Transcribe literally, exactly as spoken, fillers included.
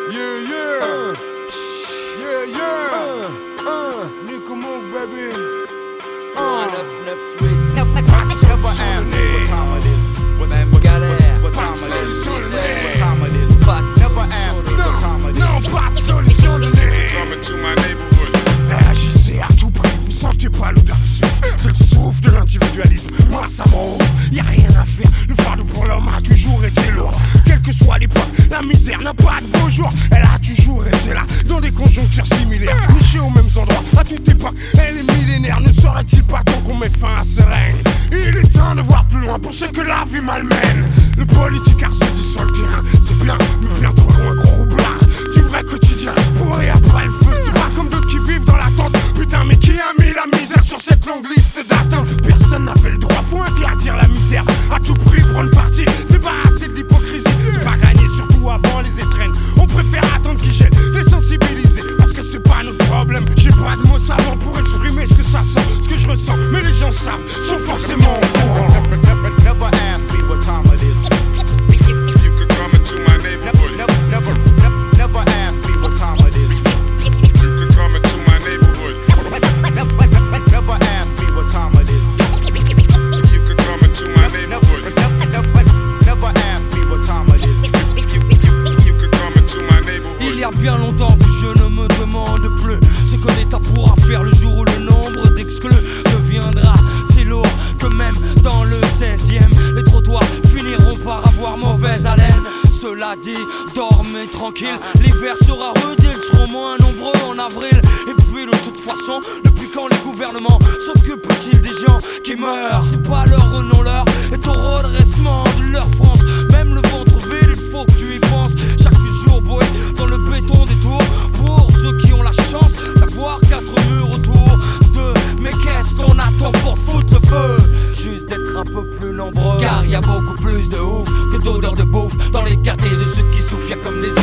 Yeah, yeah. Uh, yeah, yeah. Uh, uh, Nico Moog, baby. Uh, Never ask me what time it is. What, what, what, what time it is. What time it is. Never ask me what time it is. Non, pas de solution donnée. Coming to my neighborhood. Réagissez à tout prix, vous sentez pas l'odeur du souffle. C'est le souffle de l'individualisme, moi ça m'en ouf. Y'a rien à faire, le fardeau pour l'homme a toujours été lourd. Quelle que soit l'époque, la misère n'a pas de beau jour. Elle a toujours été là, dans des conjonctures similaires, nichée aux mêmes endroits, à toute époque. Elle est millénaire, ne serait-il pas temps qu'on mette fin à ce règne? Il est temps de voir plus loin pour ceux que la vie malmène. Le politique a se dit sur le terrain, c'est bien, mais bien trop loin, gros roublard. Du vrai quotidien, pour et après le feu. C'est pas comme d'autres qui vivent dans l'attente. Putain, mais qui a mis la misère sur cette longue liste d'attentes? Personne n'avait le droit, faut interdire la misère. À tout prix, prendre parti, c'est pas assez de l'hypocrisie. C'est pas gagné, surtout avant les étrennes. On préfère attendre qu'ils gênent, désensibiliser, parce que c'est pas notre problème. J'ai pas de mots savants pour exprimer ce que ça sent, ce que je ressens. Mais les gens savent, sont forcément au courant. Never ask me what time it is. You could come into my neighborhood. Never, never, never, never ask me what time it is. You could come into my neighborhood. Never ask me what time it is. You could come into my neighborhood. Never ask me what time it is. You could come into my neighborhood. Il y a bien longtemps que je ne me demande plus ce que l'État pourra faire le jour où le nombre d'exclus deviendra si lourd que même dans le seizième, les trottoirs finiront par avoir mauvaise haleine. Cela dit, dormez tranquille, l'hiver sera rude, ils seront moins nombreux en avril. Et puis de toute façon, depuis quand les gouvernements s'occupent-ils des gens qui meurent? C'est pas leur renom, leur est au redressement de leur France. Même le ventre vide, il faut que tu y penses. Chaque jour boy, dans le béton des tours, pour ceux qui ont la chance d'avoir quatre murs autour d'eux. Mais qu'est-ce qu'on attend pour foutre le feu? Juste d'être un peu plus nombreux, car y a beaucoup plus de ouf que d'odeur de bouffe dans les quartiers de ceux qui souffrent. Y'a comme des